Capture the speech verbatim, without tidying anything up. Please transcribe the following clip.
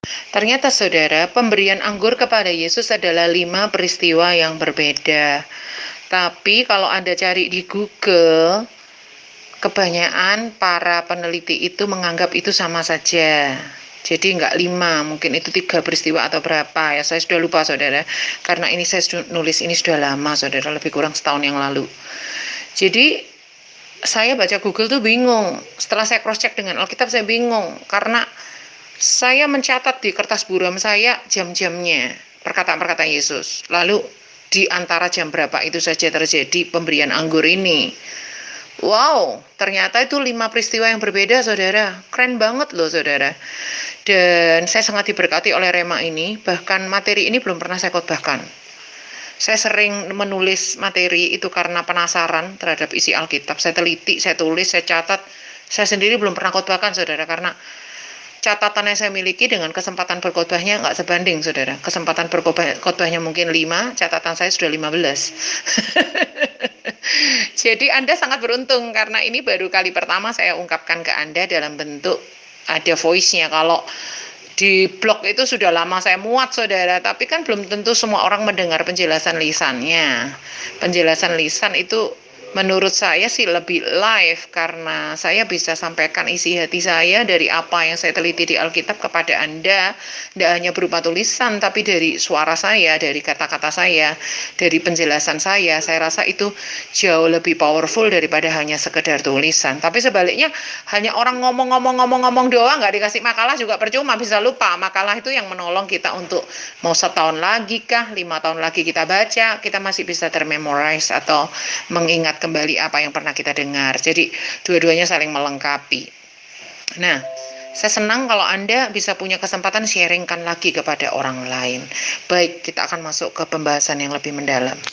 Ternyata saudara, pemberian anggur kepada Yesus adalah lima peristiwa yang berbeda. Tapi kalau Anda cari di Google, kebanyakan para peneliti itu menganggap itu sama saja. Jadi nggak lima, mungkin itu tiga peristiwa atau berapa ya, saya sudah lupa saudara. Karena ini saya nulis ini sudah lama saudara, lebih kurang setahun yang lalu. Jadi saya baca Google tuh bingung. Setelah saya cross check dengan Alkitab saya bingung karena saya mencatat di kertas buram saya jam-jamnya perkataan-perkataan Yesus. Lalu di antara jam berapa itu saja terjadi pemberian anggur ini. Wow, ternyata itu lima peristiwa yang berbeda, saudara. Keren banget loh, saudara. Dan saya sangat diberkati oleh Rema ini. Bahkan materi ini belum pernah saya khotbahkan. Saya sering menulis materi itu karena penasaran terhadap isi Alkitab. Saya teliti, saya tulis, saya catat. Saya sendiri belum pernah khotbahkan, saudara, karena catatan yang saya miliki dengan kesempatan berkhotbahnya nggak sebanding, saudara. Kesempatan berkhotbahnya mungkin lima, catatan saya sudah lima belas. Jadi Anda sangat beruntung karena ini baru kali pertama saya ungkapkan ke Anda dalam bentuk ada voice-nya. Kalau di blog itu sudah lama saya muat, saudara, tapi kan belum tentu semua orang mendengar penjelasan lisannya. Penjelasan lisan itu menurut saya sih lebih live karena saya bisa sampaikan isi hati saya dari apa yang saya teliti di Alkitab kepada Anda, tidak hanya berupa tulisan tapi dari suara saya, dari kata-kata saya, dari penjelasan saya. Saya rasa itu jauh lebih powerful daripada hanya sekedar tulisan. Tapi sebaliknya hanya orang ngomong-ngomong-ngomong-ngomong doang, nggak dikasih makalah juga percuma, bisa lupa. Makalah itu yang menolong kita untuk mau setahun lagi kah, lima tahun lagi kita baca, kita masih bisa termemorize atau mengingat kembali apa yang pernah kita dengar. Jadi dua-duanya saling melengkapi. Nah, saya senang kalau Anda bisa punya kesempatan sharingkan lagi kepada orang lain. Baik, kita akan masuk ke pembahasan yang lebih mendalam.